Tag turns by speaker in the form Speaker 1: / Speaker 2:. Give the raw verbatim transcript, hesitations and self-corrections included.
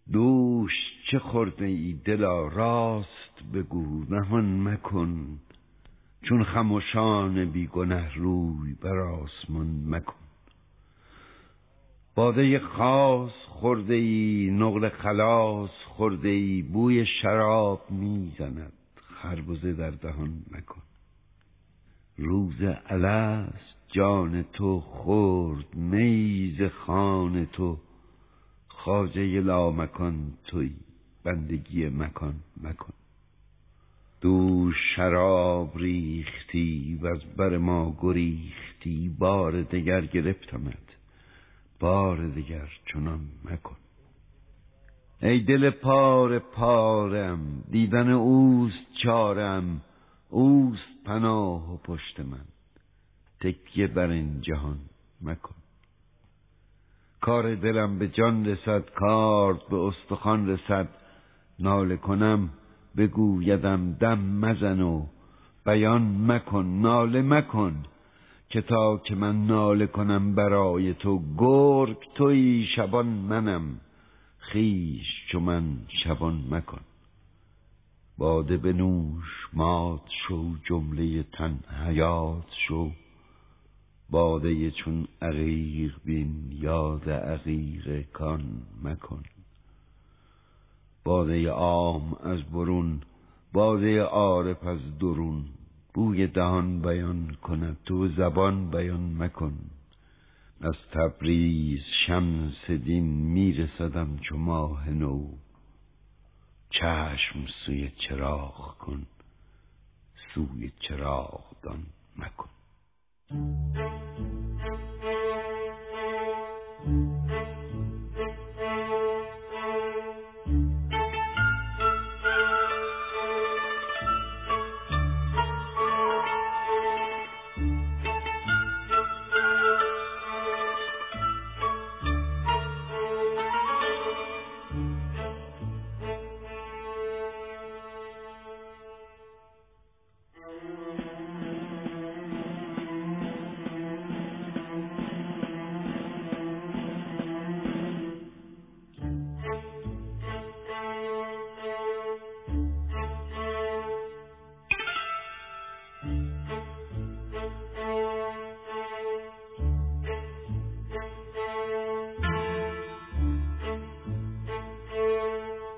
Speaker 1: دوش چه خورده ای دلا راست بگو نهان مکن، چون خموشان بی گنه روی بر آسمان مکن. باده خاص خورده ای نقل خلاص خورده ای، بوی شراب میزند خربزه در دهان مکن. روز الست جان تو خورد می ز خوان تو، خواجه لامکان تویی بندگی مکان مکن. دوش شراب ریختی و از بر ما گریختی، بار دگر گرفتمت بار دگر چنان مکن. ای دل پاره پارم دیدن اوست چارم، اوست پناه و پشت من تکیه بر این جهان مکن. کار دلم به جان رسد کارد به استخوان رسد، ناله کنم بگویدم دم مزن و بیان مکن. ناله مکن که تا که من ناله کنم برای تو، گرگ تویی شبان منم خویش چو من شبان مکن. باده بنوش مات شو جمله تن حیات شو، باده چون عقیق بین یاد عقیق کان مکن. باده عام از برون باده عارف از درون، بوی دهان بیان کند تو زبان بیان مکن. از تبریز شمس دین میرسدم چو ماه نو، چشم سوی چراغ کن سوی چراغ دان مکن.